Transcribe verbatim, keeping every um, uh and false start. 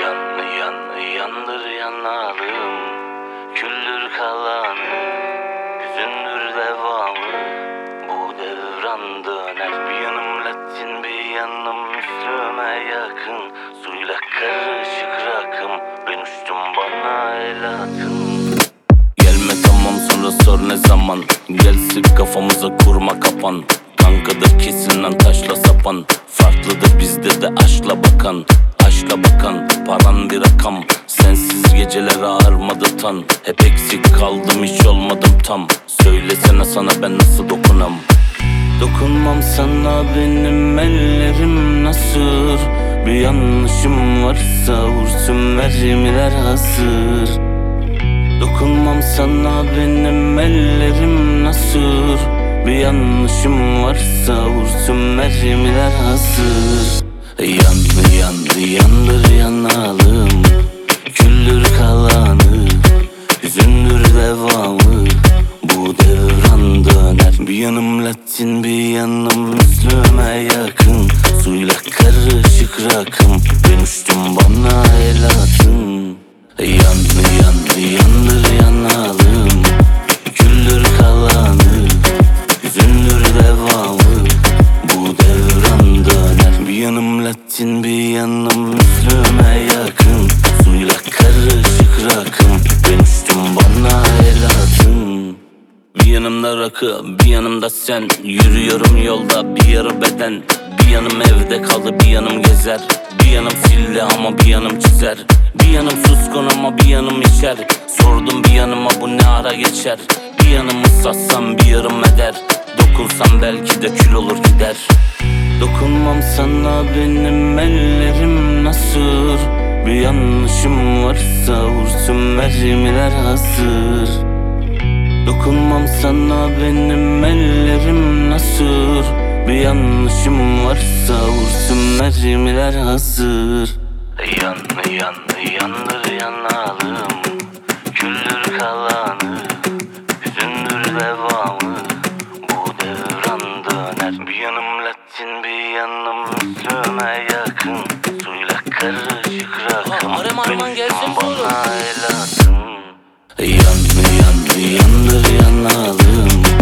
Yan yan yandır yanalım, küldür kalanı, hüzündür devamı. Bu devran döner, bir yanım Latin bir yanım Müslüme yakın. Suyla karışık rakım, ben uçtum bana el atın. Gelme tamam sonra sor ne zaman, gel sık kafamıza kurma kapan. Kankadır kesin lan taşla sapan, farklıdır bizde de aşkla bakan. Aşka bakan, paran bir rakam. Sensiz geceler ağırmadı tan. Hep eksik kaldım, hiç olmadım tam. Söylesene sana ben nasıl dokunam. Dokunmam sana, benim ellerim nasır. Bir yanlışım varsa vursun mermiler hazır. Dokunmam sana, benim ellerim nasır. Bir yanlışım varsa vursun mermiler hazır. Yandı yandı yandır yanalım, küldür kalanı, hüzündür devamı. Bu devran döner, bir yanım Latin bir yanım Müslüme yakın. Suyla karışık rakım, ben uçtum bana el atın. Yandı yandı yandır yanalım, küldür kalanı, hüzündür devamı. Bu devran döner, bir yanım Latin bir yanım Müslüme yakın. Suyla karışık rakım, ben uçtum bana el atın. Bir yanımda rakı, bir yanımda sen. Yürüyorum yolda bir yarı beden. Bir yanım evde kaldı, bir yanım gezer. Bir yanım silli ama bir yanım çizer. Bir yanım suskun ama bir yanım içer. Sordum bir yanıma bu ne ara geçer. Bir yanımı satsam bir yarım eder. Dokunsam belki de kül olur gider. Dokunmam sana, benim ellerim nasır. Bir yanlışım varsa vursun mermiler hazır. Dokunmam sana, benim ellerim nasır. Bir yanlışım varsa vursun mermiler hazır. Yandı yandı yandır yanalım, küldür kalanı, hüzündür devamı. Bu devran döner, bir yanım Latin bir yanım Müslüme yakın. Suyla karışık rakım, ben uçtum bana el atın. Yandı yandı yandır yanalım,